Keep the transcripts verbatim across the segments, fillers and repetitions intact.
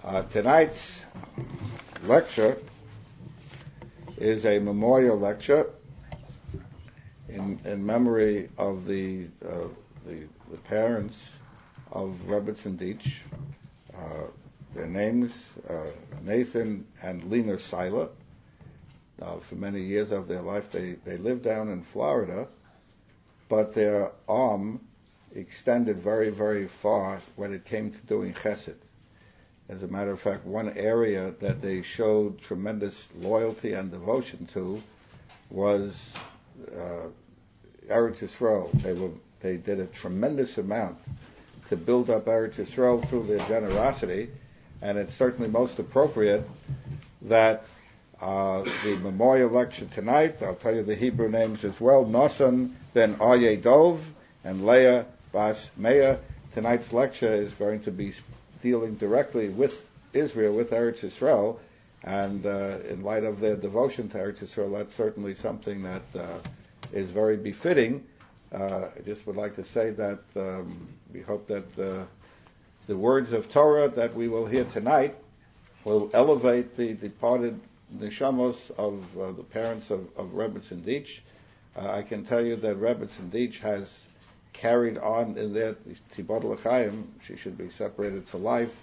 Uh, tonight's lecture is a memorial lecture in, in memory of the, uh, the the parents of Rebbetzin Deitch. Uh, their names, uh, Nathan and Lena Seiler. Uh, for many years of their life, they, they lived down in Florida, but their arm extended very, very far when it came to doing chesed. As a matter of fact, one area that they showed tremendous loyalty and devotion to was uh, Eretz Yisrael. They were they did a tremendous amount to build up Eretz Yisrael through their generosity, and it's certainly most appropriate that uh, the memorial lecture tonight, I'll tell you the Hebrew names as well, Nosson ben Aryeh Dov and Leah Bas Meah. Tonight's lecture is going to be dealing directly with Israel, with Eretz Yisrael, and uh, in light of their devotion to Eretz Yisrael, that's certainly something that uh, is very befitting. Uh, I just would like to say that um, we hope that uh, the words of Torah that we will hear tonight will elevate the departed neshamos of uh, the parents of, of Rebbetzin Deitch. Uh, I can tell you that Rebbetzin Deitch has carried on in their Tibot L'chaim. She should be separated for life.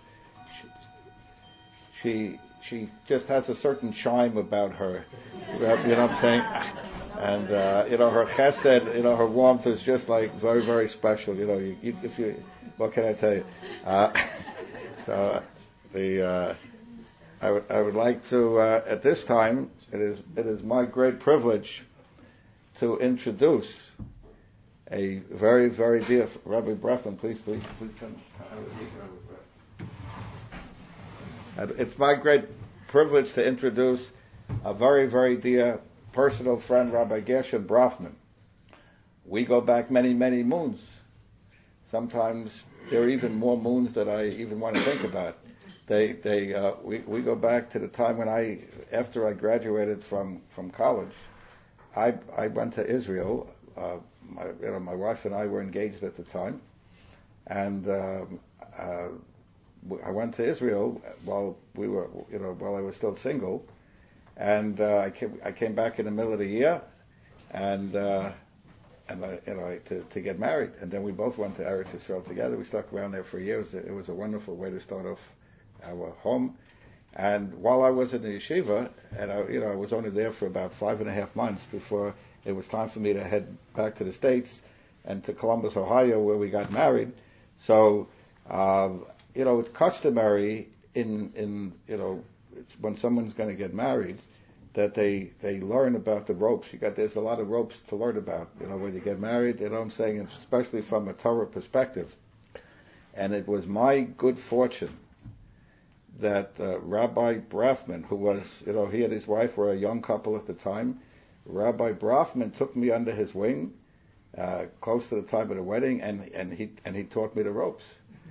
She, she she just has a certain charm about her. You know what I'm saying? And uh, you know, her chesed, you know, her warmth is just like very, very special. You know, you, you, if you, what can I tell you? Uh, so the uh, I would I would like to uh, at this time it is it is my great privilege to introduce a very, very dear Rabbi Brafman. Please, please, please come. It's my great privilege to introduce a very, very dear personal friend, Rabbi Gershon Brafman. We go back many, many moons. Sometimes there are even more moons that I even want to think about. They, they, uh, we, we go back to the time when I, after I graduated from, from college, I, I went to Israel. Uh, my, you know, my wife and I were engaged at the time, and um, uh, I went to Israel while we were, you know, while I was still single. And uh, I came I came back in the middle of the year, and uh, and I, you know to, to get married. And then we both went to Eretz Yisrael together. We stuck around there for years. It was a wonderful way to start off our home. And while I was in the yeshiva, and I, you know I was only there for about five and a half months before it was time for me to head back to the States and to Columbus, Ohio, where we got married. So um, you know it's customary in in you know it's when someone's going to get married, that they, they learn about the ropes. You got there's a lot of ropes to learn about. You know, when you get married, you know what I'm saying, especially from a Torah perspective. And it was my good fortune that uh, Rabbi Brafman, who was, you know, he and his wife were a young couple at the time. Rabbi Brafman took me under his wing, uh, close to the time of the wedding, and and he and he taught me the ropes.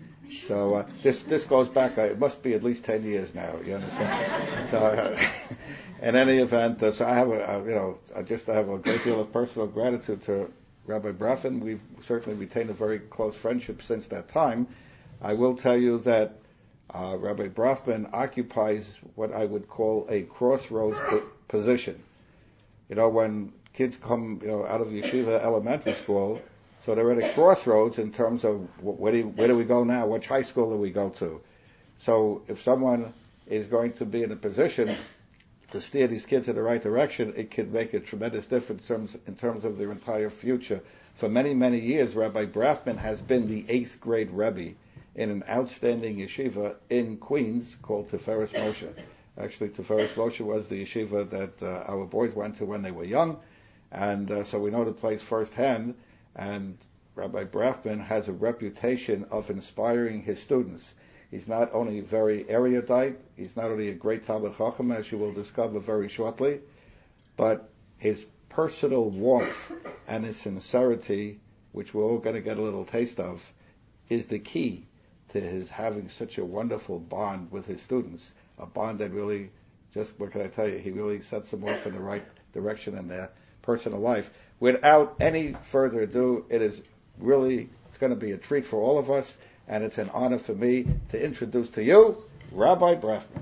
So uh, this this goes back. Uh, it must be at least ten years now. You understand? So, uh, in any event, uh, so I have a, uh, you know I just have a great deal of personal gratitude to Rabbi Brafman. We've certainly retained a very close friendship since that time. I will tell you that uh, Rabbi Brafman occupies what I would call a crossroads po- position. You know, when kids come, you know, out of yeshiva elementary school. So they're at a crossroads in terms of where do, where do we go now? Which high school do we go to? So if someone is going to be in a position to steer these kids in the right direction, it can make a tremendous difference in terms, in terms of their entire future. For many, many years, Rabbi Brafman has been the eighth grade Rebbe in an outstanding yeshiva in Queens called Tiferes Moshe. Actually, Tiferes Moshe was the yeshiva that uh, our boys went to when they were young, and uh, so we know the place firsthand. And Rabbi Brafman has a reputation of inspiring his students. He's not only very erudite, he's not only a great Talmid Chacham, as you will discover very shortly, but his personal warmth and his sincerity, which we're all going to get a little taste of, is the key to his having such a wonderful bond with his students. A bond that really, just what can I tell you, he really sets them off in the right direction in their personal life. Without any further ado, it is really, it's going to be a treat for all of us, and it's an honor for me to introduce to you Rabbi Brafman.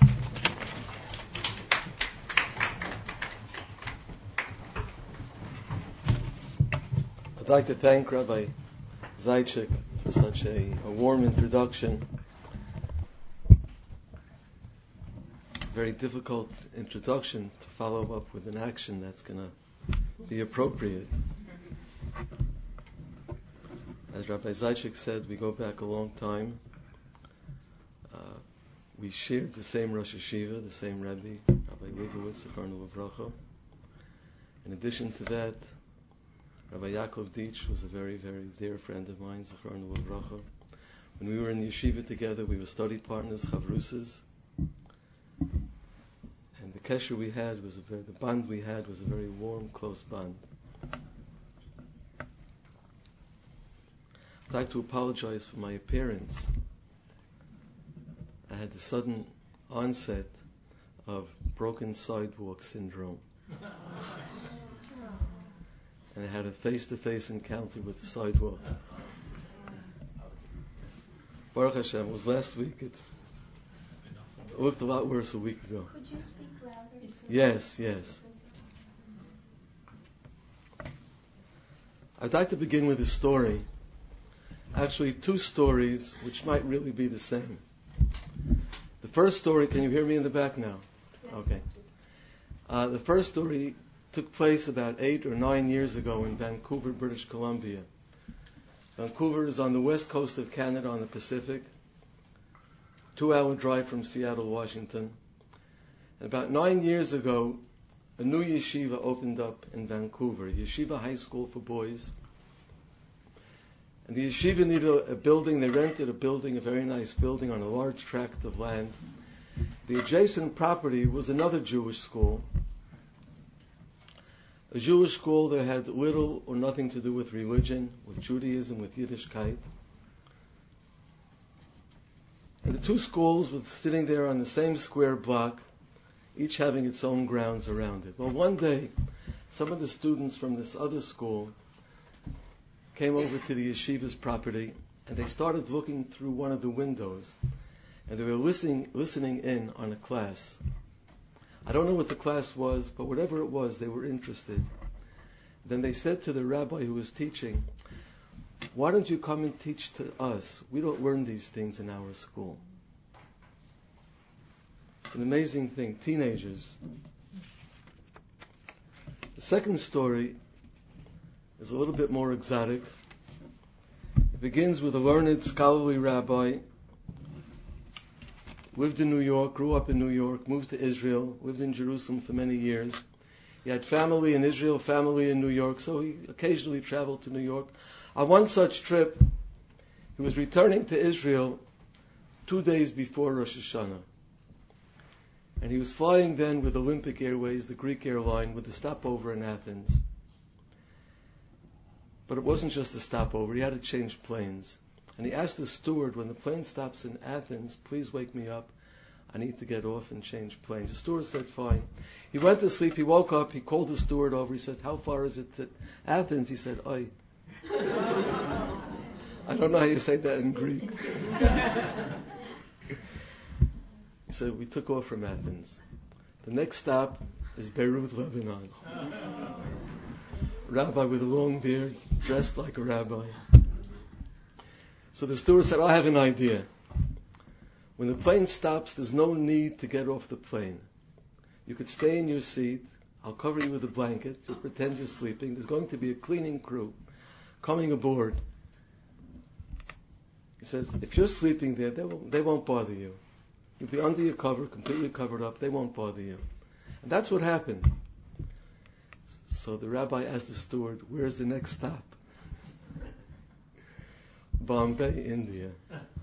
I'd like to thank Rabbi Zaitchik for such a, a warm introduction. Very difficult introduction to follow up with an action that's going to be appropriate. As Rabbi Zaitchik said, we go back a long time. Uh, we shared the same Rosh Hashiva, the same Rebbe, Rabbi Leibowitz, Zichrono Livracha. In addition to that, Rabbi Yaakov Dietsch was a very, very dear friend of mine, Zichrono Livracha. When we were in the yeshiva together, we were study partners, chavrusas. And the kesher we had was a very, the bond we had was a very warm, close bond. I'd like to apologize for my appearance. I had the sudden onset of broken sidewalk syndrome. And I had a face-to-face encounter with the sidewalk. Baruch Hashem, it was last week. It's, it looked a lot worse a week ago. Could you speak louder? Yes, yes. I'd like to begin with a story. Actually, two stories which might really be the same. The first story, can you hear me in the back now? Okay. Uh, the first story took place about eight or nine years ago in Vancouver, British Columbia. Vancouver is on the west coast of Canada on the Pacific, two-hour drive from Seattle, Washington. And about nine years ago, a new yeshiva opened up in Vancouver, Yeshiva High School for Boys. And the yeshiva needed a, a building. They rented a building, a very nice building on a large tract of land. The adjacent property was another Jewish school, a Jewish school that had little or nothing to do with religion, with Judaism, with Yiddishkeit. And the two schools were sitting there on the same square block, each having its own grounds around it. Well, one day, some of the students from this other school came over to the yeshiva's property, and they started looking through one of the windows, and they were listening, listening in on a class. I don't know what the class was, but whatever it was, they were interested. Then they said to the rabbi who was teaching, "Why don't you come and teach to us? We don't learn these things in our school." It's an amazing thing, teenagers. The second story is a little bit more exotic. It begins with a learned, scholarly rabbi, lived in New York, grew up in New York, moved to Israel, lived in Jerusalem for many years. He had family in Israel, family in New York, so he occasionally traveled to New York. On one such trip, he was returning to Israel two days before Rosh Hashanah. And he was flying then with Olympic Airways, the Greek airline, with a stopover in Athens. But it wasn't just a stopover, he had to change planes. And he asked the steward, when the plane stops in Athens, please wake me up. I need to get off and change planes. The steward said, fine. He went to sleep, he woke up, he called the steward over, he said, how far is it to Athens? He said, oi. I don't know how you say that in Greek. He said, we took off from Athens. The next stop is Beirut, Lebanon. Rabbi with a long beard, dressed like a rabbi. So the steward said, I have an idea. When the plane stops, there's no need to get off the plane. You could stay in your seat. I'll cover you with a blanket. You'll pretend you're sleeping. There's going to be a cleaning crew coming aboard. He says, if you're sleeping there, they won't, they won't bother you. You'll be under your cover, completely covered up. They won't bother you. And that's what happened. So the rabbi asked the steward, where's the next stop? Bombay, India.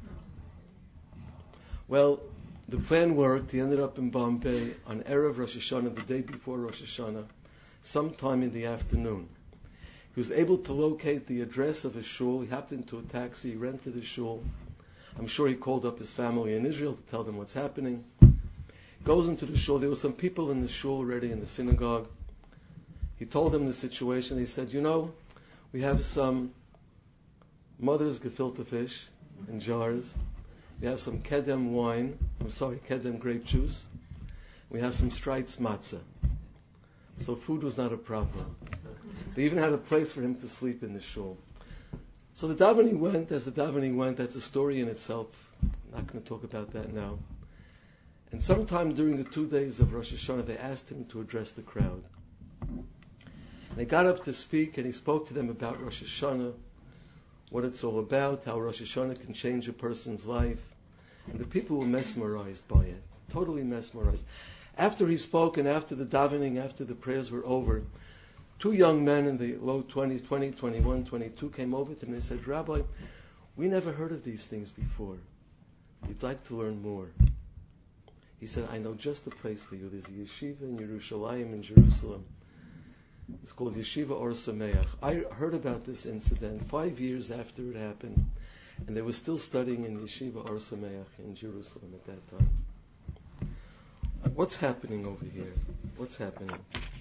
Well, the plan worked. He ended up in Bombay on Erev Rosh Hashanah, the day before Rosh Hashanah, sometime in the afternoon. He was able to locate the address of his shul. He hopped into a taxi, rented a shul. I'm sure he called up his family in Israel to tell them what's happening. Goes into the shul. There were some people in the shul already in the synagogue. He told them the situation. He said, you know, we have some mother's gefilte fish in jars. We have some Kedem wine. I'm sorry, Kedem grape juice. We have some Streitz matzah. So food was not a problem. They even had a place for him to sleep in the shul. So the davening went as the davening went. That's a story in itself. I'm not going to talk about that now. And sometime during the two days of Rosh Hashanah, they asked him to address the crowd. And he got up to speak, and he spoke to them about Rosh Hashanah, what it's all about, how Rosh Hashanah can change a person's life. And the people were mesmerized by it, totally mesmerized. After he spoke and after the davening, after the prayers were over, two young men in the low twenties, twenty, twenty-one, twenty-two, came over to him and they said, Rabbi, we never heard of these things before. We'd like to learn more. He said, I know just the place for you. There's a yeshiva in Yerushalayim, in Jerusalem. It's called Yeshiva Or Sameach. I heard about this incident five years after it happened, and they were still studying in Yeshiva Or Sameach in Jerusalem at that time. What's happening over here? What's happening?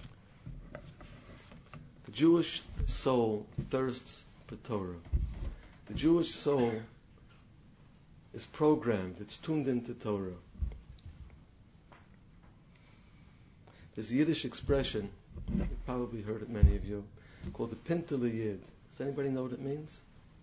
The Jewish soul thirsts for Torah. The Jewish soul is programmed, it's tuned into Torah. There's a Yiddish expression, you've probably heard it, many of you, called the Pintel Yid. Does anybody know what it means?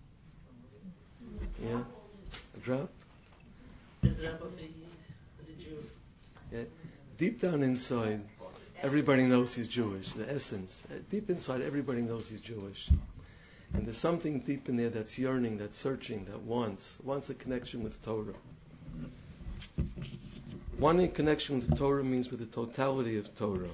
Yeah? A drop? A drop of a Yid, a Jew. Yeah. Deep down inside, everybody knows he's Jewish. The essence. Deep inside, everybody knows he's Jewish. And there's something deep in there that's yearning, that's searching, that wants, wants a connection with Torah. Wanting a connection with Torah means with the totality of Torah.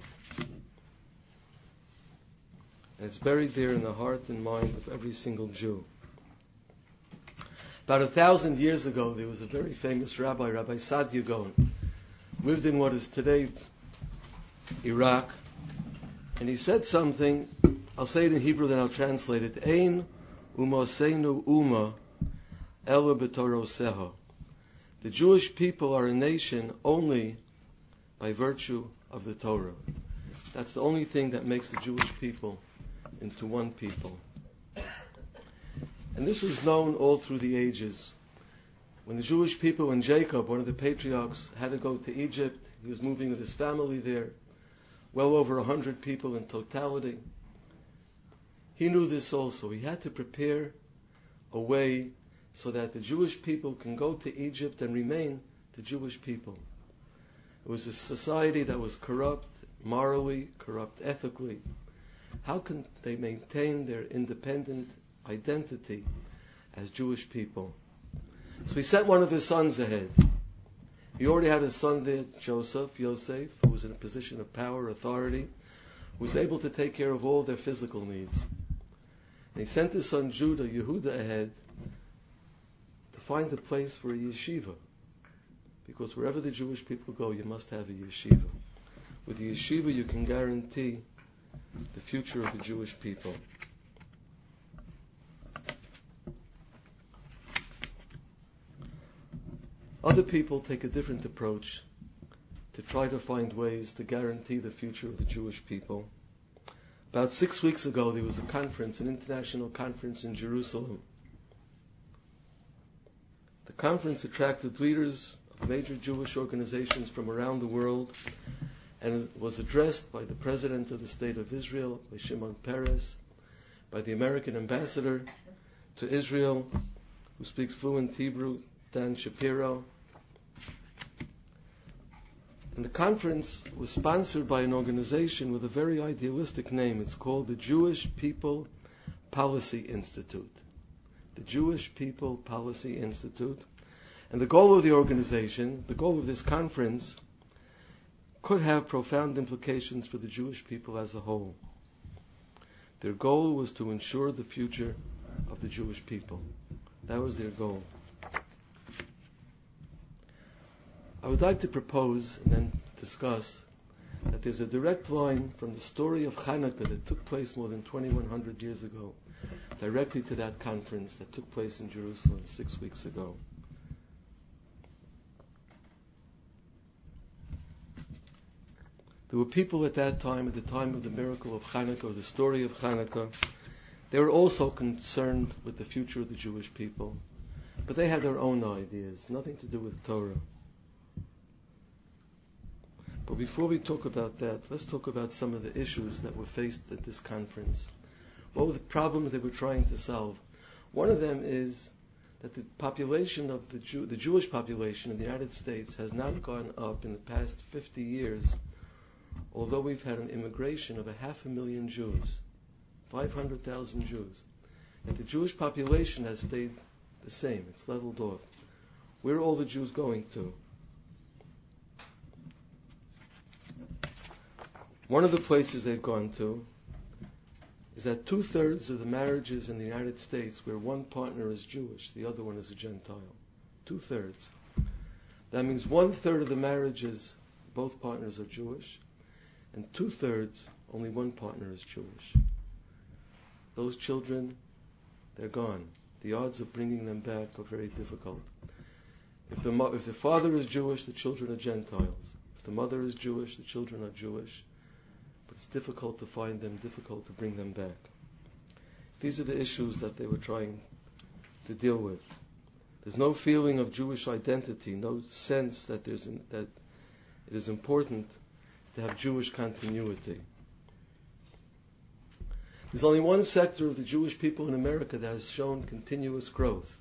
And it's buried there in the heart and mind of every single Jew. About a thousand years ago, there was a very famous rabbi, Rabbi Saadia Gaon, lived in what is today Iraq, and he said something. I'll say it in Hebrew, then I'll translate it. Ein umoseinu uma ela b'toroseha. The Jewish people are a nation only by virtue of the Torah. That's the only thing that makes the Jewish people into one people. And this was known all through the ages. When the Jewish people, when Jacob, one of the patriarchs, had to go to Egypt, he was moving with his family there, well over a hundred people in totality. He knew this also. He had to prepare a way so that the Jewish people can go to Egypt and remain the Jewish people. It was a society that was corrupt morally, corrupt ethically. How can they maintain their independent identity as Jewish people? So he sent one of his sons ahead. He already had a son there, Joseph, Yosef, who was in a position of power, authority, who was able to take care of all their physical needs. And he sent his son Judah, Yehuda, ahead to find a place for a yeshiva. Because wherever the Jewish people go, you must have a yeshiva. With a yeshiva, you can guarantee the future of the Jewish people. Other people take a different approach to try to find ways to guarantee the future of the Jewish people. About six weeks ago, there was a conference, an international conference in Jerusalem. The conference attracted leaders of major Jewish organizations from around the world and was addressed by the President of the State of Israel, by Shimon Peres, by the American ambassador to Israel, who speaks fluent Hebrew, Dan Shapiro. And the conference was sponsored by an organization with a very idealistic name. It's called the Jewish People Policy Institute. The Jewish People Policy Institute. And the goal of the organization, the goal of this conference, could have profound implications for the Jewish people as a whole. Their goal was to ensure the future of the Jewish people. That was their goal. I would like to propose and then discuss that there's a direct line from the story of Hanukkah that took place more than twenty-one hundred years ago, directly to that conference that took place in Jerusalem six weeks ago. There were people at that time, at the time of the miracle of Hanukkah, or the story of Hanukkah, they were also concerned with the future of the Jewish people. But they had their own ideas, nothing to do with Torah. But before we talk about that, let's talk about some of the issues that were faced at this conference. What were the problems they were trying to solve? One of them is that the population of the Jew, the Jewish population in the United States has not gone up in the past fifty years, although we've had an immigration of a half a million Jews, five hundred thousand Jews. And the Jewish population has stayed the same, it's leveled off. Where are all the Jews going to? One of the places they've gone to is that two-thirds of the marriages in the United States where one partner is Jewish, the other one is a Gentile. Two-thirds. That means one-third of the marriages, both partners are Jewish, and two-thirds, only one partner is Jewish. Those children, they're gone. The odds of bringing them back are very difficult. If the, mo- if the father is Jewish, the children are Gentiles. If the mother is Jewish, the children are Jewish. But it's difficult to find them, difficult to bring them back. These are the issues that they were trying to deal with. There's no feeling of Jewish identity, no sense that there's an, that it is important to have Jewish continuity. There's only one sector of the Jewish people in America that has shown continuous growth,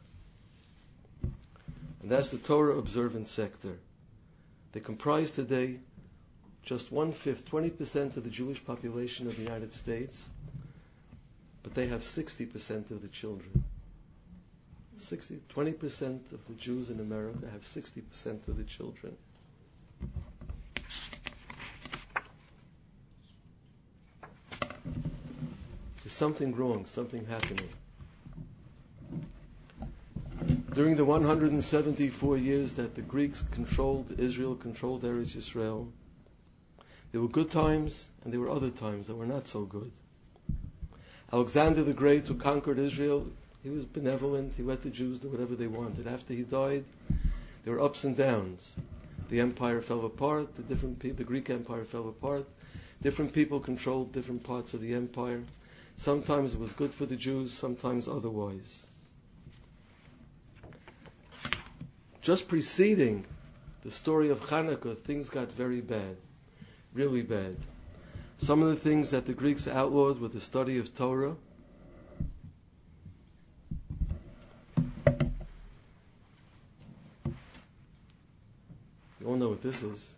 and that's the Torah observant sector. They comprise today just one-fifth, twenty percent of the Jewish population of the United States, but they have sixty percent of the children. sixty, twenty percent of the Jews in America have sixty percent of the children. There's something wrong, something happening. During the one hundred seventy-four years that the Greeks controlled Israel, controlled Eretz Yisrael, there were good times and there were other times that were not so good. Alexander the Great, who conquered Israel, he was benevolent, he let the Jews do whatever they wanted. After he died, there were ups and downs. The empire fell apart, the different pe- the Greek empire fell apart, different people controlled different parts of the empire. Sometimes it was good for the Jews, sometimes otherwise. Just preceding the story of Hanukkah, things got very bad, really bad. Some of the things that the Greeks outlawed were the study of Torah. You all know what this is.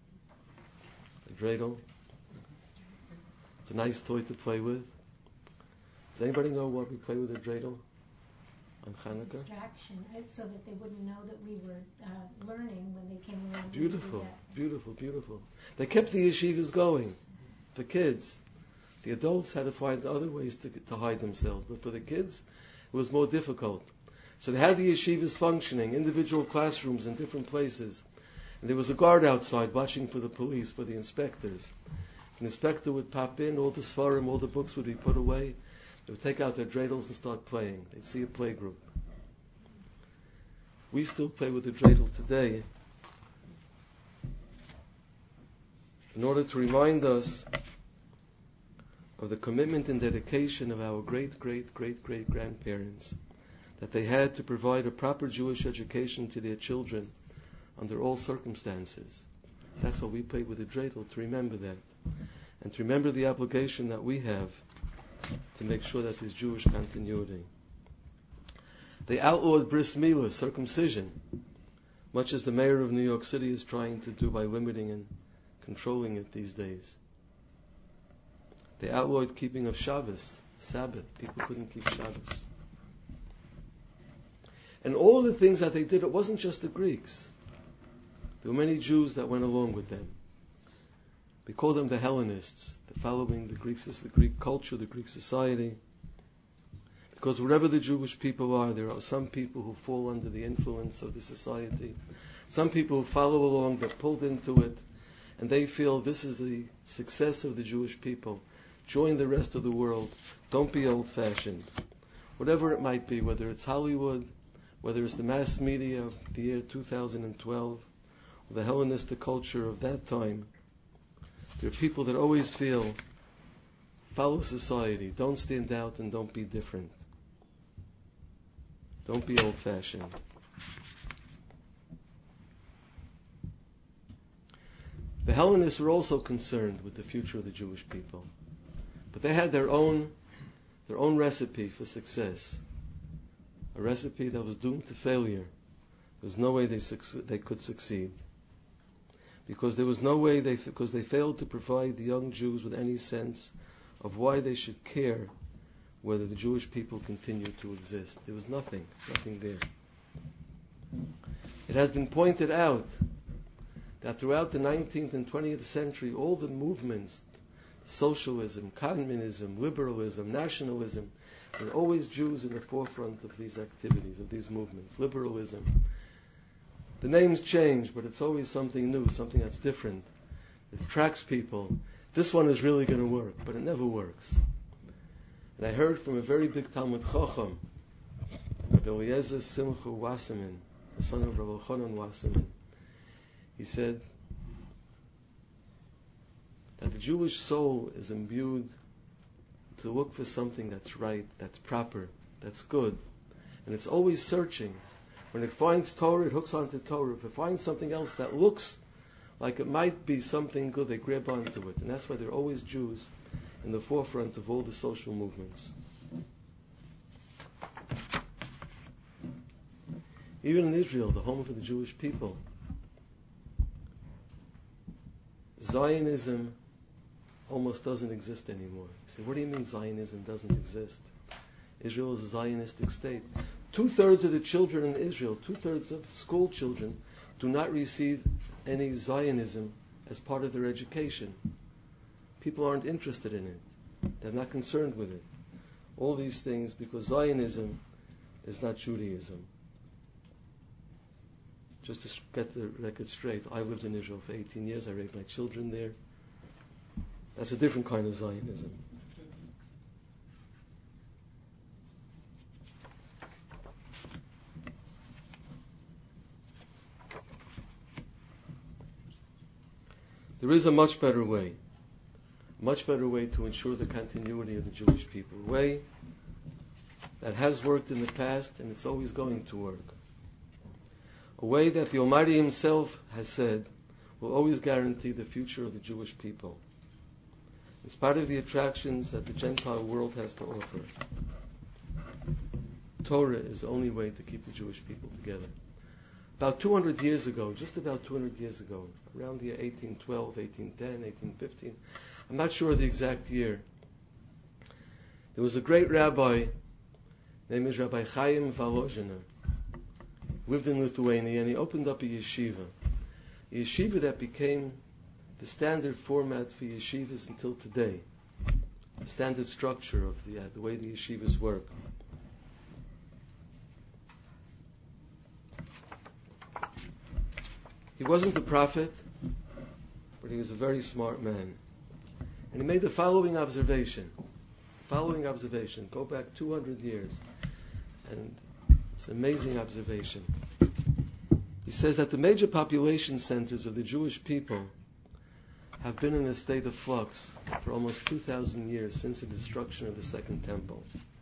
A dreidel. It's a nice toy to play with. Does anybody know what we play with a dreidel on Hanukkah? Distraction, so that they wouldn't know that we were uh, learning when they came around. Beautiful, beautiful, beautiful. They kept the yeshivas going for kids. The adults had to find other ways to, to hide themselves, but for the kids, it was more difficult. So they had the yeshivas functioning, individual classrooms in different places. And there was a guard outside watching for the police, for the inspectors. An inspector would pop in, all the svarim, all the books would be put away. They would take out their dreidels and start playing. They'd see a play group. We still play with the dreidel today in order to remind us of the commitment and dedication of our great, great, great, great grandparents, that they had to provide a proper Jewish education to their children under all circumstances. That's why we play with the dreidel, to remember that. And to remember the obligation that we have to make sure that there's Jewish continuity. They outlawed bris milah, circumcision, much as the mayor of New York City is trying to do by limiting and controlling it these days. They outlawed keeping of Shabbos, Sabbath. People couldn't keep Shabbos. And all the things that they did, it wasn't just the Greeks. There were many Jews that went along with them. We call them the Hellenists, the following the Greek, the Greek culture, the Greek society. Because wherever the Jewish people are, there are some people who fall under the influence of the society. Some people who follow along, they're pulled into it, and they feel this is the success of the Jewish people. Join the rest of the world. Don't be old-fashioned. Whatever it might be, whether it's Hollywood, whether it's the mass media of the year two thousand twelve, or the Hellenistic culture of that time, there are people that always feel, follow society, don't stand out and don't be different. Don't be old-fashioned. The Hellenists were also concerned with the future of the Jewish people, but they had their own their own recipe for success, a recipe that was doomed to failure. There was no way they suc- they could succeed, because there was no way they because they failed to provide the young Jews with any sense of why they should care whether the Jewish people continue to exist. There was nothing, nothing there. It has been pointed out that throughout the nineteenth and twentieth century, all the movements, socialism, communism, liberalism, nationalism, there were always Jews in the forefront of these activities, of these movements. Liberalism. The names change, but it's always something new, something that's different. It attracts people. This one is really going to work, but it never works. And I heard from a very big Talmud Chacham, Rabbi Eliezer Simcha Wasserman, the son of Rabbi Chanan Wasserman. He said that the Jewish soul is imbued to look for something that's right, that's proper, that's good. And it's always searching. When it finds Torah, it hooks onto Torah. If it finds something else that looks like it might be something good, they grab onto it. And that's why they're always Jews in the forefront of all the social movements. Even in Israel, the home for the Jewish people, Zionism almost doesn't exist anymore. You say, what do you mean Zionism doesn't exist? Israel is a Zionistic state. Two-thirds of the children in Israel, two-thirds of school children, do not receive any Zionism as part of their education. People aren't interested in it. They're not concerned with it. All these things because Zionism is not Judaism. Just to get the record straight, I lived in Israel for eighteen years. I raised my children there. That's a different kind of Zionism. There is a much better way. A much better way to ensure the continuity of the Jewish people. A way that has worked in the past and it's always going to work. A way that the Almighty Himself has said will always guarantee the future of the Jewish people. In spite of the attractions that the Gentile world has to offer, Torah is the only way to keep the Jewish people together. About two hundred years ago, just about two hundred years ago, around the year eighteen twelve, eighteen ten, eighteen fifteen, I'm not sure the exact year, there was a great rabbi named is Rabbi Chaim Volozhiner. Lived in Lithuania, and he opened up a yeshiva. A yeshiva that became the standard format for yeshivas until today. The standard structure of the, uh, the way the yeshivas work. He wasn't a prophet, but he was a very smart man. And he made the following observation. Following observation. Go back two hundred years. And it's an amazing observation. He says that the major population centers of the Jewish people have been in a state of flux for almost two thousand years since the destruction of the Second Temple.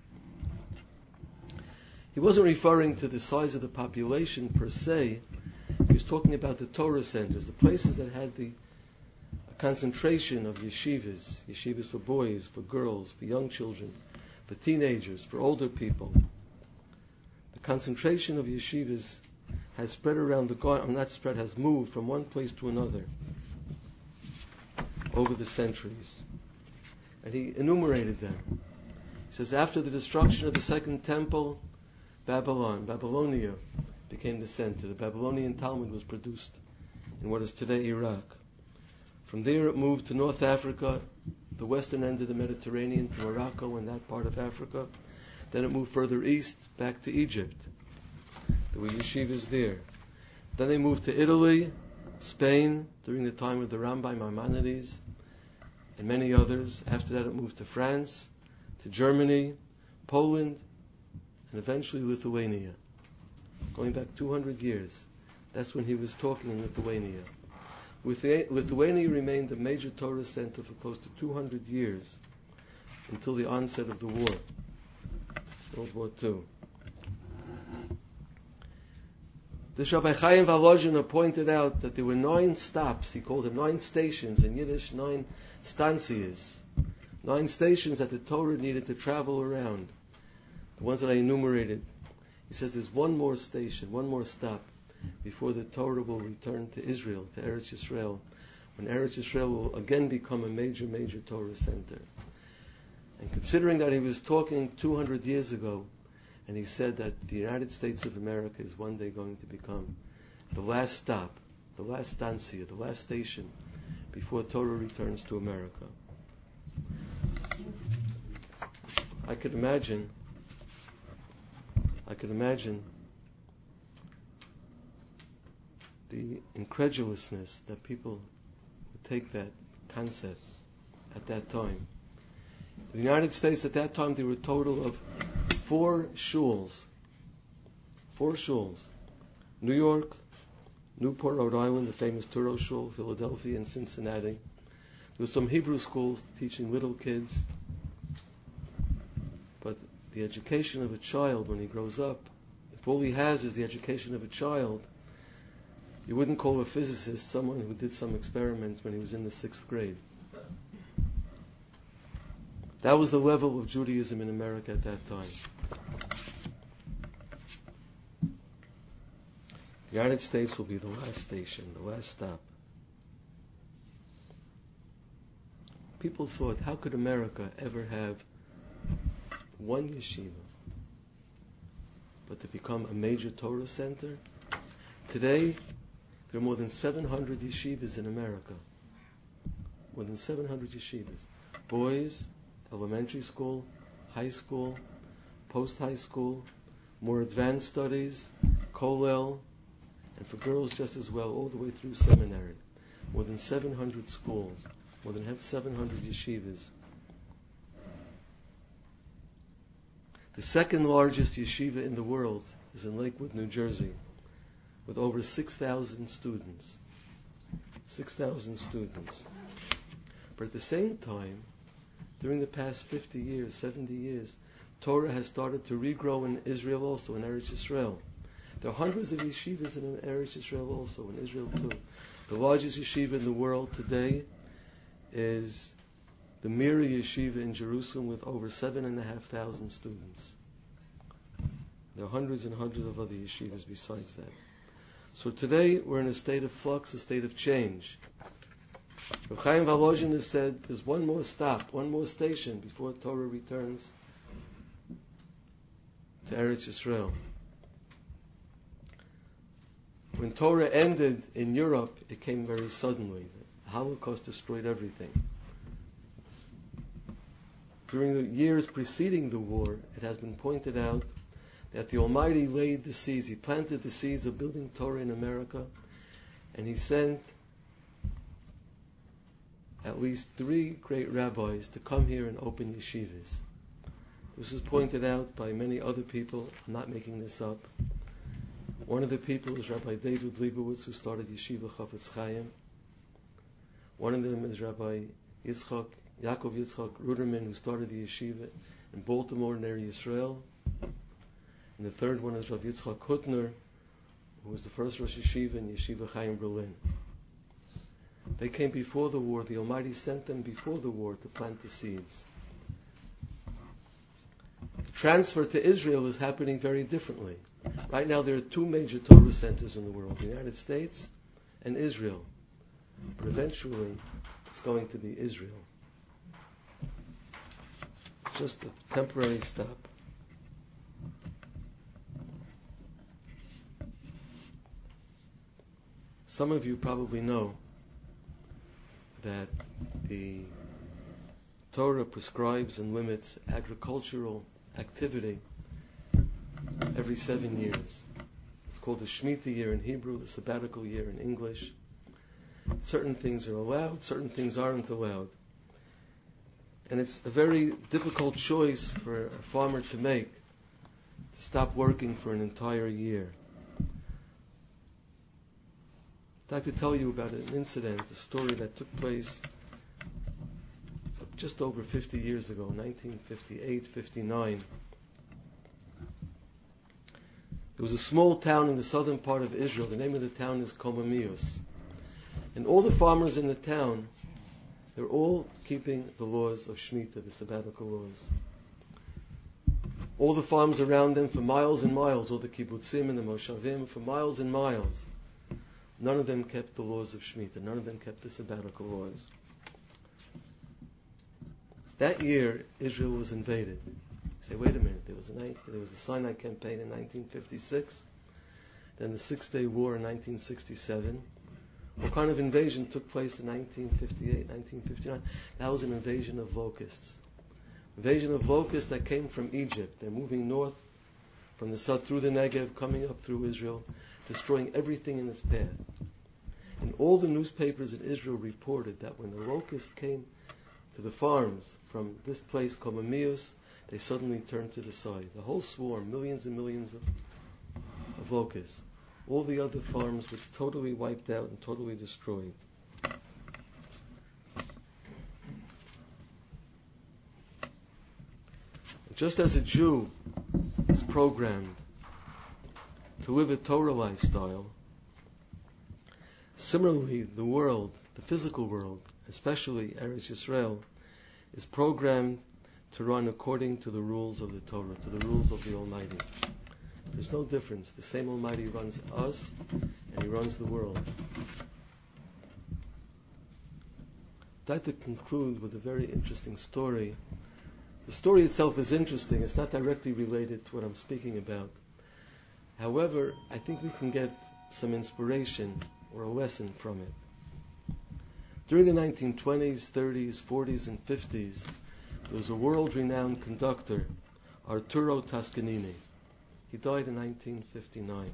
He wasn't referring to the size of the population per se. He was talking about the Torah centers, the places that had the concentration of yeshivas, yeshivas for boys, for girls, for young children, for teenagers, for older people. The concentration of yeshivas has spread around the garden, not spread, has moved from one place to another over the centuries. And he enumerated them. He says, after the destruction of the Second Temple, Babylon, Babylonia became the center. The Babylonian Talmud was produced in what is today Iraq. From there it moved to North Africa, the western end of the Mediterranean, to Morocco and that part of Africa. Then it moved further east, back to Egypt. There were yeshivas there. Then they moved to Italy, Spain, during the time of the Rambam Maimonides, and many others. After that it moved to France, to Germany, Poland, and eventually Lithuania. Going back two hundred years, that's when he was talking in Lithuania. Lithuania remained a major Torah center for close to two hundred years, until the onset of the war, World War Two. This Rabbi Chaim Volozhin pointed out that there were nine stops, he called them nine stations, in Yiddish, nine stanzias, nine stations that the Torah needed to travel around, the ones that I enumerated. He says there's one more station, one more stop, before the Torah will return to Israel, to Eretz Yisrael, when Eretz Yisrael will again become a major, major Torah center. And considering that he was talking two hundred years ago, and he said that the United States of America is one day going to become the last stop, the last stancia, the last station before Torah returns to America. I could imagine, I could imagine the incredulousness that people would take that concept at that time. In the United States at that time there were a total of four shuls. Four shuls. New York, Newport, Rhode Island, the famous Touro Shul, Philadelphia, and Cincinnati. There were some Hebrew schools teaching little kids. But the education of a child when he grows up, if all he has is the education of a child, you wouldn't call a physicist someone who did some experiments when he was in the sixth grade. That was the level of Judaism in America at that time. The United States will be the last station, the last stop. People thought, how could America ever have one yeshiva, but to become a major Torah center? Today, there are more than seven hundred yeshivas in America. More than seven hundred yeshivas. Boys, elementary school, high school, post-high school, more advanced studies, kollel, and for girls just as well, all the way through seminary. More than seven hundred schools, more than seven hundred yeshivas. The second largest yeshiva in the world is in Lakewood, New Jersey, with over six thousand students. six thousand students. But at the same time, during the past fifty years, seventy years, Torah has started to regrow in Israel also, in Eretz Yisrael. There are hundreds of yeshivas in Eretz Yisrael also, in Israel too. The largest yeshiva in the world today is the Miri Yeshiva in Jerusalem with over seven and a half thousand students. There are hundreds and hundreds of other yeshivas besides that. So today we're in a state of flux, a state of change. Reb Chaim Volozhin has said there's one more stop, one more station before Torah returns to Eretz Yisrael. When Torah ended in Europe, it came very suddenly. The Holocaust destroyed everything. During the years preceding the war, it has been pointed out that the Almighty laid the seeds. He planted the seeds of building Torah in America, and He sent at least three great rabbis to come here and open yeshivas. This is pointed out by many other people. I'm not making this up. One of the people is Rabbi David Leibowitz, who started Yeshiva Chafetz Chaim. One of them is Rabbi Yitzchak, Yaakov Yitzchak Ruderman, who started the yeshiva in Baltimore, near Yisrael. And the third one is Rabbi Yitzchak Hutner, who was the first Rosh Yeshiva in Yeshiva Chaim Berlin. They came before the war. The Almighty sent them before the war to plant the seeds. The transfer to Israel is happening very differently. Right now there are two major Torah centers in the world, the United States and Israel. But eventually it's going to be Israel. It's just a temporary stop. Some of you probably know that the Torah prescribes and limits agricultural activity every seven years. It's called the Shemitah year in Hebrew, the sabbatical year in English. Certain things are allowed, certain things aren't allowed. And it's a very difficult choice for a farmer to make, to stop working for an entire year. I'd like to tell you about an incident, a story that took place just over fifty years ago, nineteen fifty-eight fifty-nine. There was a small town in the southern part of Israel. The name of the town is Komamius. And all the farmers in the town, they're all keeping the laws of Shemitah, the sabbatical laws. All the farms around them for miles and miles, all the kibbutzim and the moshavim, for miles and miles, none of them kept the laws of Shemitah. None of them kept the sabbatical laws. That year, Israel was invaded. You say, wait a minute, there was a, there was a Sinai campaign in nineteen fifty-six, then the Six-Day War in nineteen sixty-seven. What kind of invasion took place in nineteen fifty-eight, nineteen fifty-nine? That was an invasion of locusts. Invasion of locusts that came from Egypt. They're moving north from the south through the Negev, coming up through Israel, destroying everything in its path. And all the newspapers in Israel reported that when the locusts came to the farms from this place, Komamius, they suddenly turned to the side. The whole swarm, millions and millions of, of locusts. All the other farms were totally wiped out and totally destroyed. Just as a Jew is programmed to live a Torah lifestyle, similarly the world, the physical world, especially Eretz Yisrael, is programmed to run according to the rules of the Torah, to the rules of the Almighty. There's no difference. The same Almighty runs us, and He runs the world. I'd like to conclude with a very interesting story. The story itself is interesting. It's not directly related to what I'm speaking about. However, I think we can get some inspiration or a lesson from it. During the nineteen twenties, thirties, forties, and fifties, there was a world-renowned conductor, Arturo Toscanini. He died in nineteen fifty-nine.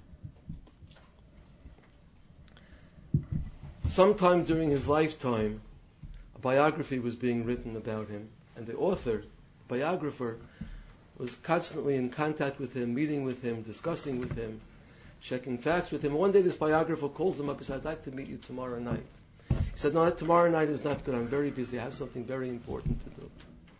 Sometime during his lifetime, a biography was being written about him, and the author, the biographer, was constantly in contact with him, meeting with him, discussing with him, checking facts with him. One day this biographer calls him up and says, I'd like to meet you tomorrow night. He said, no, tomorrow night is not good. I'm very busy. I have something very important to do.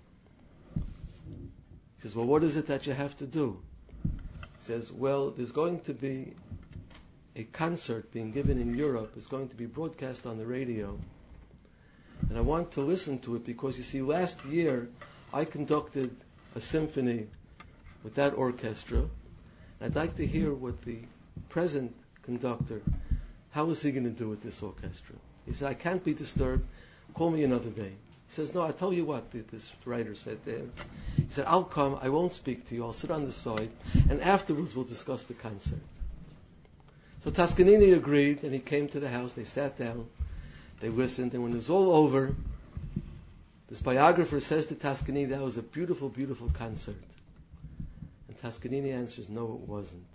He says, well, what is it that you have to do? He says, well, there's going to be a concert being given in Europe. It's going to be broadcast on the radio. And I want to listen to it because, you see, last year I conducted a symphony with that orchestra. I'd like to hear what the present conductor, how is he going to do with this orchestra? He said, I can't be disturbed. Call me another day. He says, no, I'll tell you what, this writer said to him. He said, I'll come, I won't speak to you, I'll sit on the side, and afterwards we'll discuss the concert. So Toscanini agreed, and he came to the house, they sat down, they listened, and when it was all over, this biographer says to Toscanini, that was a beautiful, beautiful concert. And Toscanini answers, no, it wasn't.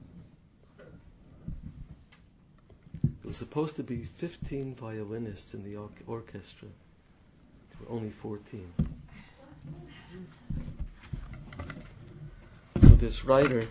There was supposed to be fifteen violinists in the or- orchestra. There were only fourteen. So this writer,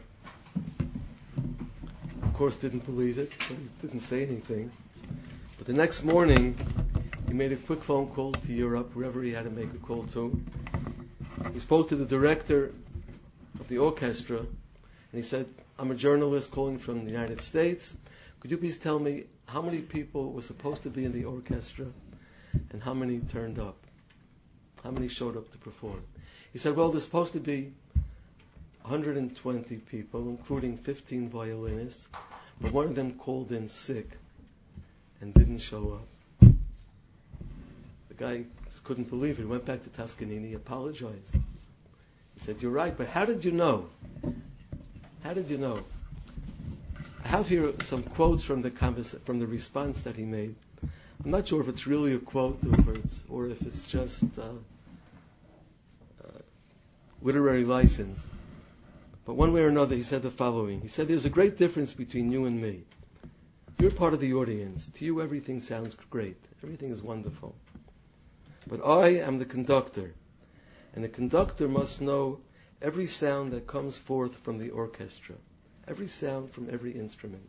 of course, didn't believe it, but he didn't say anything. But the next morning, he made a quick phone call to Europe, wherever he had to make a call to. He spoke to the director of the orchestra, and he said, I'm a journalist calling from the United States. Could you please tell me how many people were supposed to be in the orchestra and how many turned up? How many showed up to perform? He said, well, there's supposed to be one hundred twenty people, including fifteen violinists, but one of them called in sick and didn't show up. The guy couldn't believe it. He went back to Toscanini, apologized. He said, you're right, but how did you know? How did you know? I have here some quotes from the convers- from the response that he made. I'm not sure if it's really a quote or if it's, or if it's just uh, uh, literary license. But one way or another, he said the following. He said, there's a great difference between you and me. You're part of the audience. To you, everything sounds great. Everything is wonderful. But I am the conductor. And the conductor must know every sound that comes forth from the orchestra. Every sound from every instrument.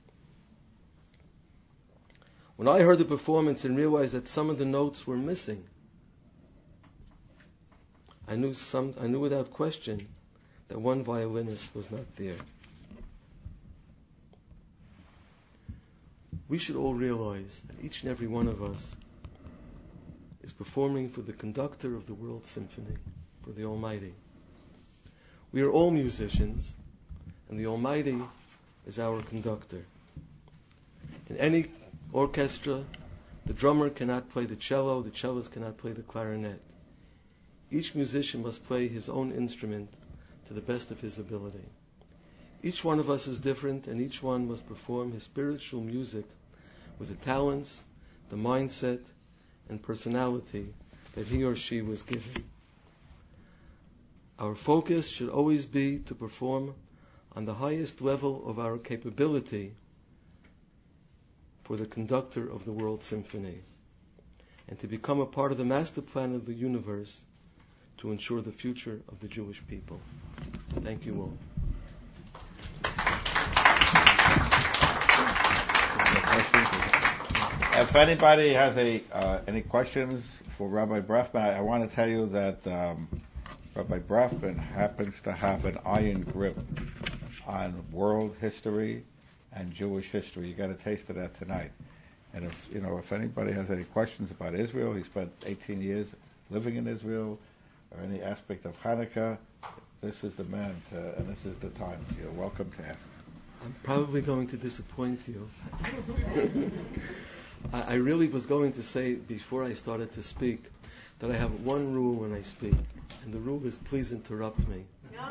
When I heard the performance and realized that some of the notes were missing, I knew some. I knew without question that one violinist was not there. we should all realize that each and every one of us is performing for the conductor of the World Symphony, for the Almighty. We are all musicians, and the Almighty is our conductor. In any orchestra, the drummer cannot play the cello, the cellist cannot play the clarinet. Each musician must play his own instrument to the best of his ability. Each one of us is different, and each one must perform his spiritual music with the talents, the mindset, and personality that he or she was given. Our focus should always be to perform on the highest level of our capability for the conductor of the World Symphony, and to become a part of the master plan of the universe to ensure the future of the Jewish people. Thank you all. If anybody has a, uh, any questions for Rabbi Brafman, I, I want to tell you that um, Rabbi Brafman happens to have an iron grip on world history and Jewish history. You got a taste of that tonight. And if you know, if anybody has any questions about Israel, he spent eighteen years living in Israel, or any aspect of Hanukkah, this is the man to, and this is the time. So you're welcome to ask. I'm probably going to disappoint you. I, I really was going to say before I started to speak that I have one rule when I speak, and the rule is please interrupt me.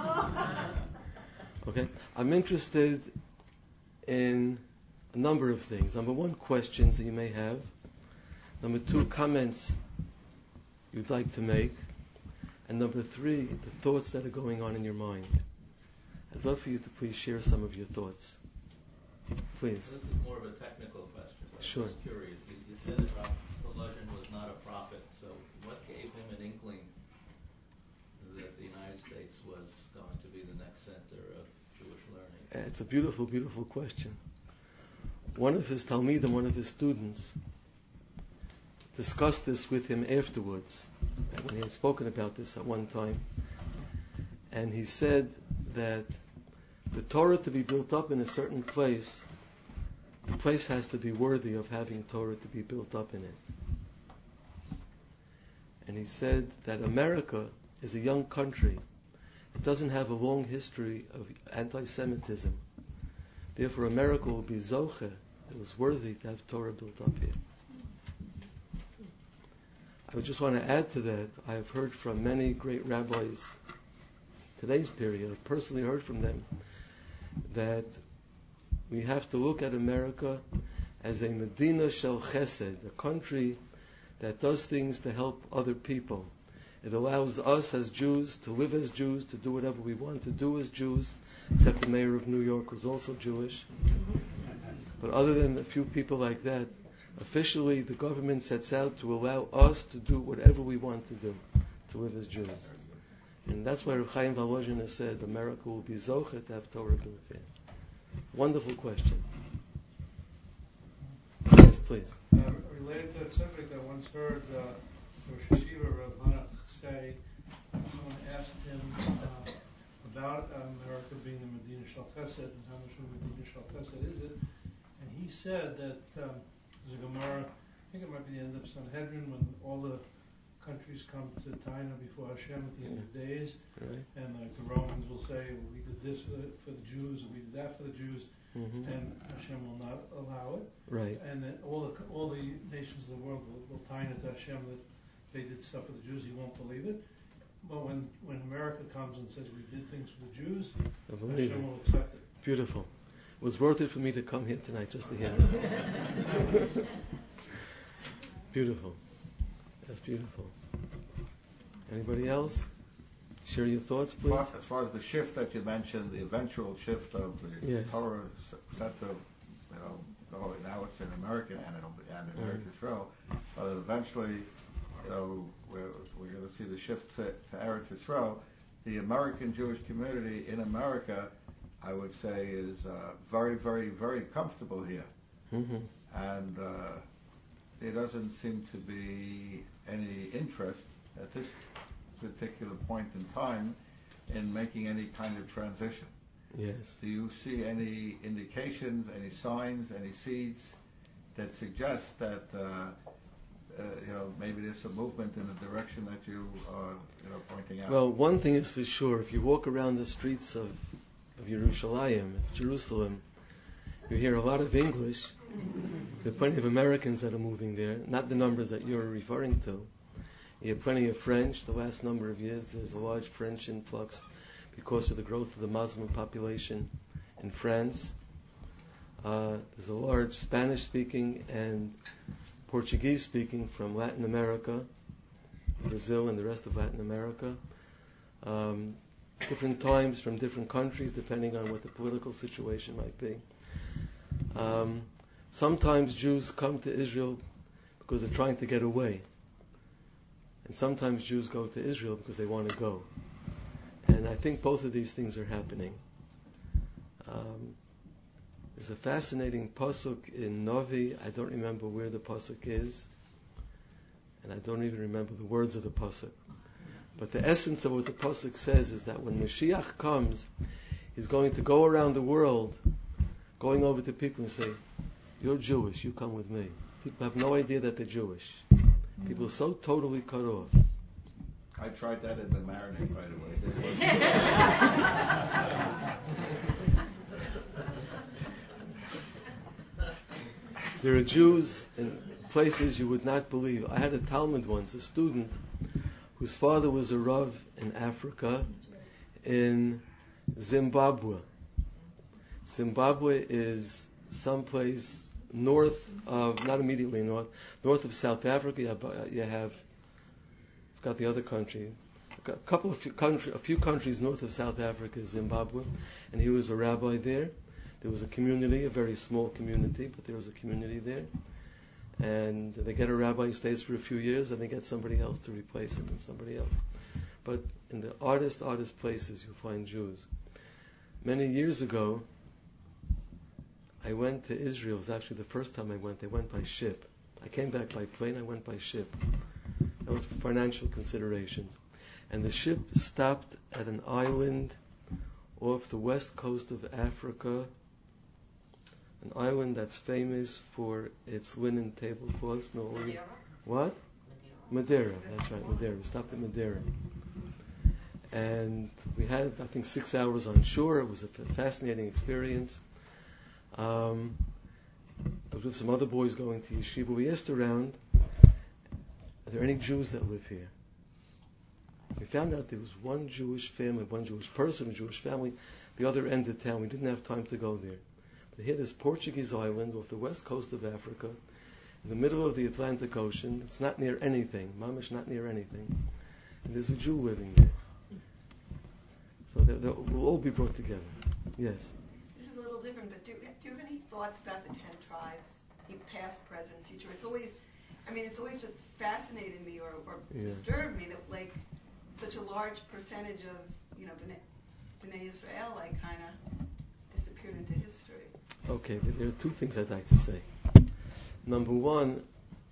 Okay? I'm interested in a number of things. Number one, questions that you may have. Number two, comments you'd like to make. And number three, the thoughts that are going on in your mind. I'd love for you to please share some of your thoughts. Please. This is more of a technical question. But Sure. I'm just curious. You, you said that Rav Volozhin was not a prophet, so what gave him an inkling that the United States was going to be the next center of Jewish learning? It's a beautiful, beautiful question. One of his Talmidim, one of his students, discussed this with him afterwards, when he had spoken about this at one time. And he said that the Torah to be built up in a certain place, the place has to be worthy of having Torah to be built up in it. And he said that America is a young country. It doesn't have a long history of anti-Semitism. Therefore, America will be zoche. It was worthy to have Torah built up here. I would just want to add to that, I have heard from many great rabbis today's period, I've personally heard from them, that we have to look at America as a Medina Shel Chesed, a country that does things to help other people. It allows us as Jews to live as Jews, to do whatever we want to do as Jews, except the mayor of New York was also Jewish. But other than a few people like that, officially the government sets out to allow us to do whatever we want to do, to live as Jews. And that's why Rav Chaim Volozhin has said America will be zoche to have Torah built here. Wonderful question. Yes, please. Uh, related to that subject, I once heard uh, Rosh Hashiva Rav Hanach say, someone asked him uh, about uh, America being the Medina Shel Chesed and how much of a Medina Shel Chesed is it, and he said that um, there's a Gemara, I think it might be the end of Sanhedrin, when all the countries come to Taina before Hashem at the end of days, Right. and like the Romans will say, well, we did this for the, for the Jews, and we did that for the Jews, Mm-hmm. and Hashem will not allow it. Right. And then all the all the nations of the world will, will Taina to Hashem that they did stuff for the Jews. He won't believe it. But when, when America comes and says we did things for the Jews, I believe Hashem it. will accept it. Beautiful. It was worth it for me to come here tonight just to hear it. Beautiful. That's beautiful. Anybody else? Share your thoughts, please. As far, as far as the shift that you mentioned, the eventual shift of the Yes. Torah center, you know, oh, now it's in America and in, and in Eretz Yisrael, but eventually, you know, we're, we're going to see the shift to, to Eretz Yisrael. The American Jewish community in America, I would say, is uh, very, very, very comfortable here. Mm-hmm. And uh, there doesn't seem to be any interest at this particular point in time in making any kind of transition. Yes. Do you see any indications, any signs, any seeds that suggests that uh, uh, you know maybe there's a movement in the direction that you are you know pointing out. Well, one thing is for sure: if you walk around the streets of of Yerushalayim, Jerusalem, you hear a lot of English. There are plenty of Americans that are moving there, not the numbers that you're referring to. You have plenty of French. The last number of years, there's a large French influx because of the growth of the Muslim population in France. Uh, there's a large Spanish-speaking and Portuguese-speaking from Latin America, Brazil, and the rest of Latin America. Um, different times from different countries, depending on what the political situation might be. Um, sometimes Jews come to Israel because they're trying to get away. And sometimes Jews go to Israel because they want to go. And I think both of these things are happening. Um, there's a fascinating pasuk in Novi. I don't remember where the pasuk is. And I don't even remember the words of the pasuk. But the essence of what the pasuk says is that when Mashiach comes, he's going to go around the world, going over to people and say, "You're Jewish, you come with me." People have no idea that they're Jewish. People are so totally cut off. I tried that in the marinade right away. There are Jews in places you would not believe. I had a Talmud once, a student whose father was a Rav in Africa, in Zimbabwe. Zimbabwe is someplace north of, not immediately north, north of South Africa. You have, you have I've got the other country, a couple of few country, a few countries north of South Africa, Zimbabwe, and he was a rabbi there. There was a community, a very small community, but there was a community there. And they get a rabbi who stays for a few years, and they get somebody else to replace him and somebody else. But in the oddest, oddest places, you'll find Jews. Many years ago, I went to Israel. It was actually the first time I went. I went by ship. I came back by plane. I went by ship. That was for financial considerations. And the ship stopped at an island off the west coast of Africa, an island that's famous for its linen tablecloths. No, Madeira? What? Madeira. Madeira. That's right, Madeira. We stopped at Madeira. And we had, I think, six hours on shore. It was a fascinating experience. Um, I was with some other boys going to yeshiva. We asked around, are there any Jews that live here? We found out there was one Jewish family, one Jewish person, a Jewish family, the other end of town. We didn't have time to go there. But here, this Portuguese island off the west coast of Africa, in the middle of the Atlantic Ocean. It's not near anything. Mamish not near anything. And there's a Jew living there. So they will all be brought together. Yes? This is a little different, but do, do you have any thoughts about the ten tribes, past, present, future? It's always, I mean, it's always just fascinated me or, or Yeah. disturbed me that, like, such a large percentage of, you know, B'nai, B'nai Israel, like, kind of disappeared into history. Okay, there are two things I'd like to say. Number one,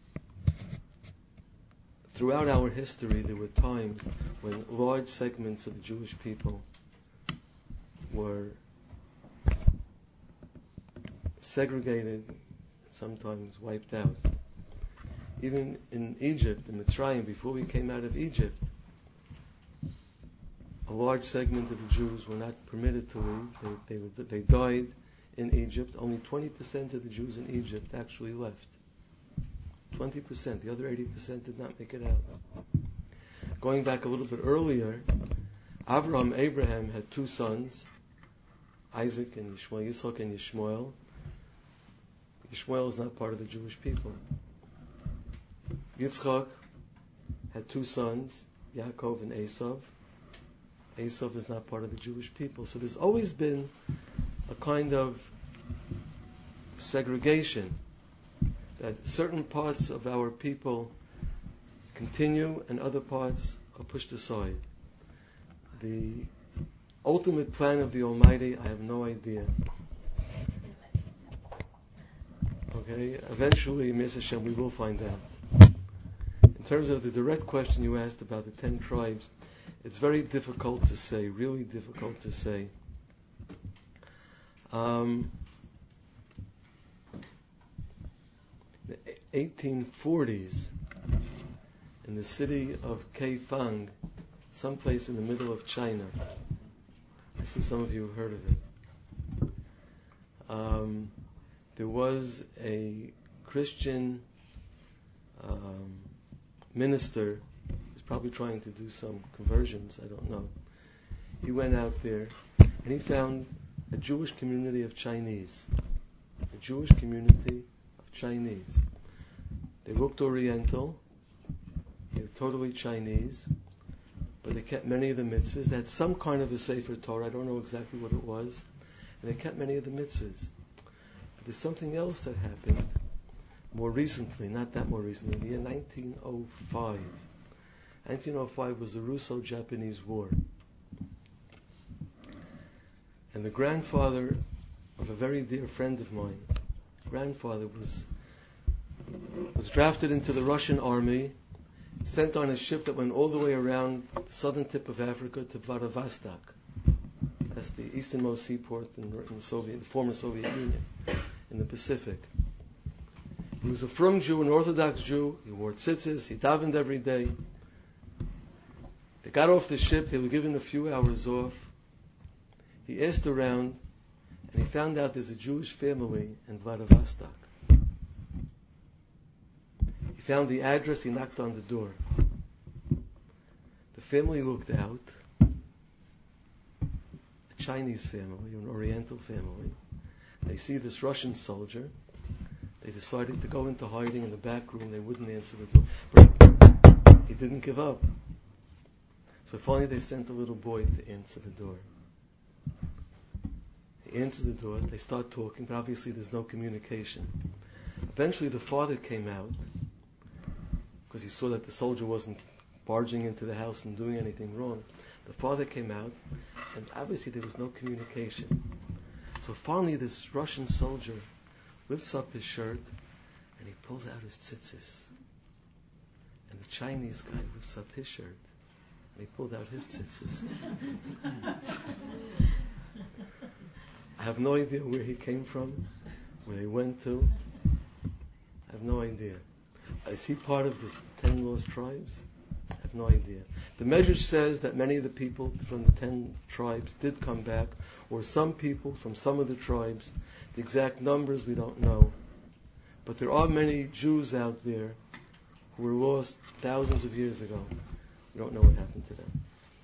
throughout our history, there were times when large segments of the Jewish people were segregated, sometimes wiped out. Even in Egypt, in Mitzrayim, before we came out of Egypt, a large segment of the Jews were not permitted to leave. They, they, they died in Egypt. Only twenty percent of the Jews in Egypt actually left. twenty percent. The other eighty percent did not make it out. Going back a little bit earlier, Avraham, Abraham had two sons, Isaac and Yishmael, Yitzchak and Yishmael. Yishmael is not part of the Jewish people. Yitzchak had two sons, Yaakov and Esav. Esav is not part of the Jewish people. So there's always been a kind of segregation, that certain parts of our people continue and other parts are pushed aside. The ultimate plan of the Almighty, I have no idea. Okay, eventually, Miz Hashem, we will find out. In terms of the direct question you asked about the ten tribes, it's very difficult to say, really difficult to say. Um, eighteen forties in the city of Kaifeng, someplace in the middle of China. I see some of you have heard of it. Um, there was a Christian um, minister who was probably trying to do some conversions, I don't know. He went out there and he found a Jewish community of Chinese. A Jewish community of Chinese. They looked Oriental, they were totally Chinese, but they kept many of the mitzvahs. They had some kind of a Sefer Torah, I don't know exactly what it was, and they kept many of the mitzvahs. But there's something else that happened more recently, not that more recently, in the year nineteen oh five. nineteen oh five was the Russo-Japanese War. And the grandfather of a very dear friend of mine, grandfather was was drafted into the Russian army, sent on a ship that went all the way around the southern tip of Africa to Vladivostok. That's the easternmost seaport in, in the Soviet, the former Soviet Union, in the Pacific. He was a frum Jew, an Orthodox Jew. He wore tzitzis. He davened every day. They got off the ship. They were given a few hours off. He asked around, and he found out there's a Jewish family in Vladivostok. He found the address. He knocked on the door. The family looked out. A Chinese family, an Oriental family. They see this Russian soldier. They decided to go into hiding in the back room. They wouldn't answer the door. But he didn't give up. So finally they sent a little boy to answer the door. He answered the door. They start talking, but obviously there's no communication. Eventually the father came out because he saw that the soldier wasn't barging into the house and doing anything wrong. The father came out, and obviously there was no communication. So finally this Russian soldier lifts up his shirt and he pulls out his tzitzis. And the Chinese guy lifts up his shirt and he pulled out his tzitzis. I have no idea where he came from, where he went to. I have no idea. Is he part of the ten lost tribes? I have no idea. The Medrash says that many of the people from the ten tribes did come back, or some people from some of the tribes. The exact numbers we don't know. But there are many Jews out there who were lost thousands of years ago. We don't know what happened to them.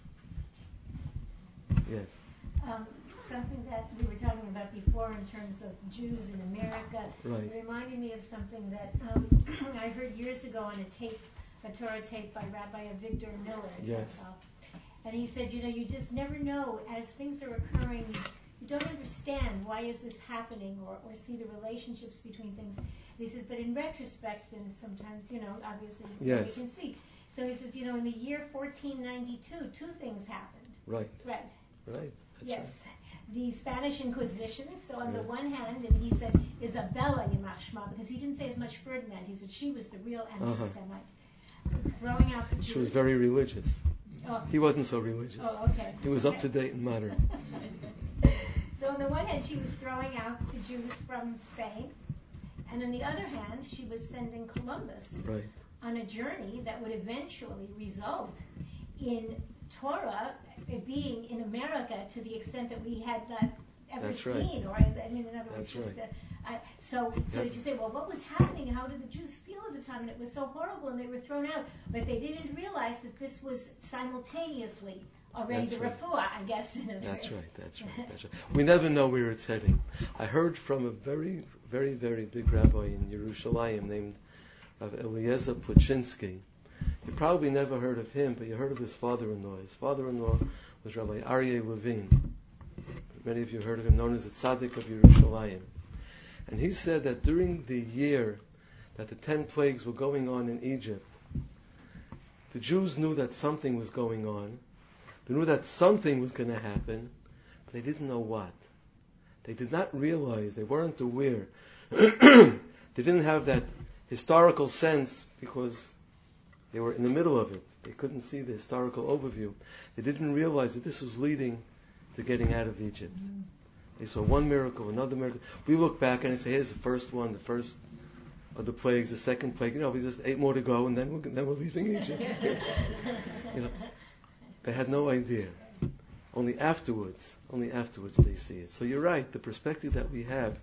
Yes? Um, something that we were talking about before in terms of Jews in America, right. It reminded me of something that um, I heard years ago on a tape, a Torah tape by Rabbi Avigdor Miller. Yes. So, and he said, you know, you just never know as things are occurring. You don't understand why is this happening, or, or see the relationships between things. And he says, but in retrospect, and sometimes, you know, obviously yes. you can see. So he says, you know, in the year fourteen ninety-two, two things happened. Right. Right. Right. That's yes. Right. The Spanish Inquisition. So on yeah. the one hand, and he said, Isabella Yamach Shema, because he didn't say as much Ferdinand. He said she was the real anti-Semite. Uh-huh. Throwing out the Jews. She was very religious. Oh. He wasn't so religious. Oh, okay. He was okay. up to date and modern. So on the one hand, she was throwing out the Jews from Spain, and on the other hand, she was sending Columbus right. on a journey that would eventually result in Torah being in America to the extent that we had not ever That's seen. Right. Or, I mean, in other words, That's just right. a, I, so, so yep. did you say, well, what was happening? How did the Jews feel at the time? And it was so horrible, and they were thrown out. But they didn't realize that this was simultaneously already that's the right. refuah, I guess. In that's right. That's right. That's right. We never know where it's heading. I heard from a very, very, very big rabbi in Yerushalayim named Rav Eliezer Plachinsky. You probably never heard of him, but you heard of his father-in-law. His father-in-law was Rabbi Aryeh Levine. Many of you heard of him, known as the Tzaddik of Yerushalayim. And he said that during the year that the ten plagues were going on in Egypt, the Jews knew that something was going on. They knew that something was going to happen, but they didn't know what. They did not realize, they weren't aware. They didn't have that historical sense because they were in the middle of it. They couldn't see the historical overview. They didn't realize that this was leading to getting out of Egypt. They saw one miracle, another miracle. We look back and say, here's the first one, the first of the plagues, the second plague. You know, we just eight more to go, and then we're, then we're leaving Egypt. You know, they had no idea. Only afterwards, only afterwards they see it. So you're right. The perspective that we have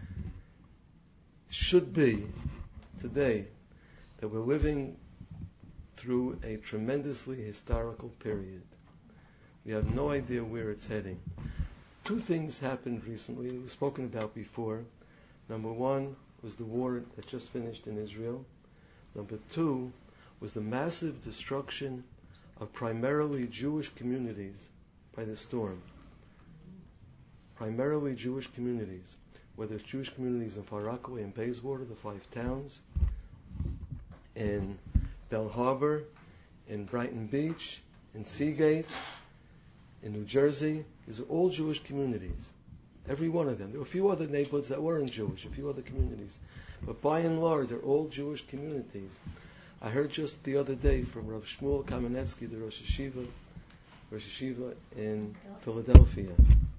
should be today that we're living through a tremendously historical period. We have no idea where it's heading. Two things happened recently. It was spoken about before. Number one was the war that just finished in Israel. Number two was the massive destruction of primarily Jewish communities by the storm. Primarily Jewish communities, whether it's Jewish communities in Far Rockaway and Bayswater, the five towns, in Bell Harbor, in Brighton Beach, in Seagate, in New Jersey. These are all Jewish communities. Every one of them. There were a few other neighborhoods that weren't Jewish, a few other communities. But by and large, they're all Jewish communities. I heard just the other day from Rav Shmuel Kamenetsky, the Rosh Hashiva, Rosh Hashiva in Philadelphia.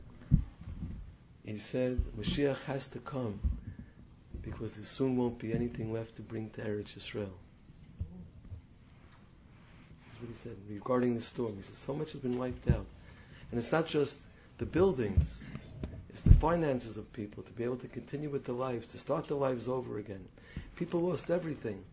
He said, Mashiach has to come because there soon won't be anything left to bring to Eretz Yisrael. That's what he said regarding the storm. He said, so much has been wiped out. And it's not just the buildings, it's the finances of people to be able to continue with their lives, to start their lives over again. People lost everything.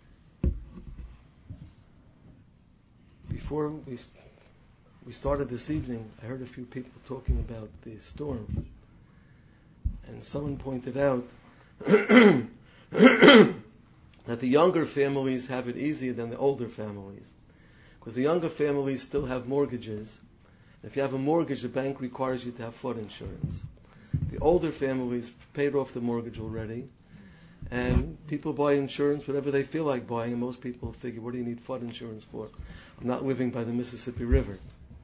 Before we we started this evening, I heard a few people talking about the storm. And someone pointed out that the younger families have it easier than the older families. Because the younger families still have mortgages. If you have a mortgage, the bank requires you to have flood insurance. The older families paid off the mortgage already, and people buy insurance whatever they feel like buying, and most people figure, what do you need flood insurance for? I'm not living by the Mississippi River.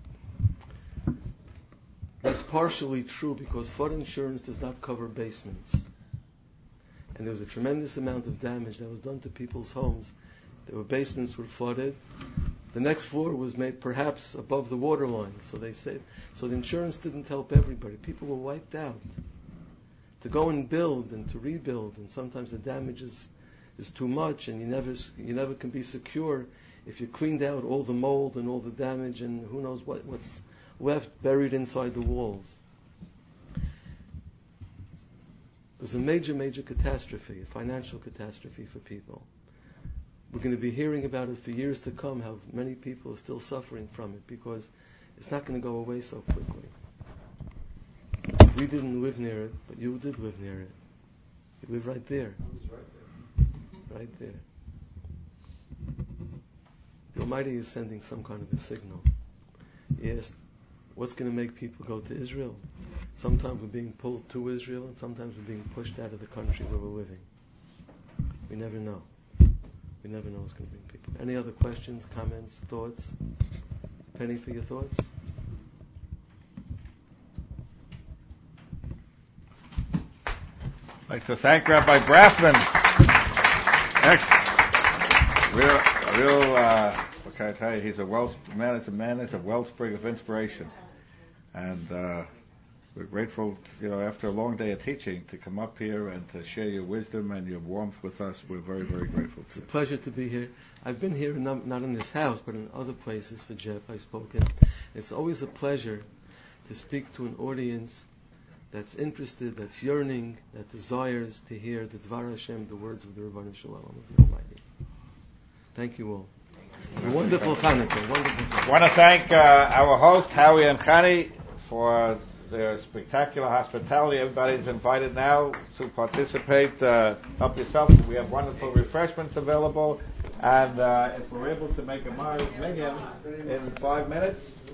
That's partially true because flood insurance does not cover basements. And there was a tremendous amount of damage that was done to people's homes. There were basements were flooded. The next floor was made perhaps above the water line, so they said. So the insurance didn't help everybody. People were wiped out. To go and build and to rebuild, and sometimes the damage is, is too much, and you never you never can be secure if you cleaned out all the mold and all the damage, and who knows what, what's left buried inside the walls. It was a major, major catastrophe, a financial catastrophe for people. We're going to be hearing about it for years to come, how many people are still suffering from it, because it's not going to go away so quickly. We didn't live near it, but you did live near it. You live right there. I was right there. Right there. The Almighty is sending some kind of a signal. He asked, what's going to make people go to Israel? Sometimes we're being pulled to Israel, and sometimes we're being pushed out of the country where we're living. We never know. We never know what's going to bring people. Any other questions, comments, thoughts? Penny, for your thoughts? I'd like to thank Rabbi Brafman. Excellent. Real, real, uh, what can I tell you? He's a well, man is a man is a wellspring of inspiration. And, uh, we're grateful, you know, after a long day of teaching, to come up here and to share your wisdom and your warmth with us. We're very, very grateful. It's a pleasure to be here. I've been here, not, not in this house, but in other places for Jeff. I've spoken. It's always a pleasure to speak to an audience that's interested, that's yearning, that desires to hear the Dvar Hashem, the words of the Ribono Shel Olam of the Almighty. Thank you all. A wonderful Chanukah. Wonderful Chanukah. I want to thank uh, our host, Howie and Chani, for their spectacular hospitality. Everybody's invited now to participate. Uh, help yourself. We have wonderful refreshments available. And uh, if we're able to make a minyan in five minutes,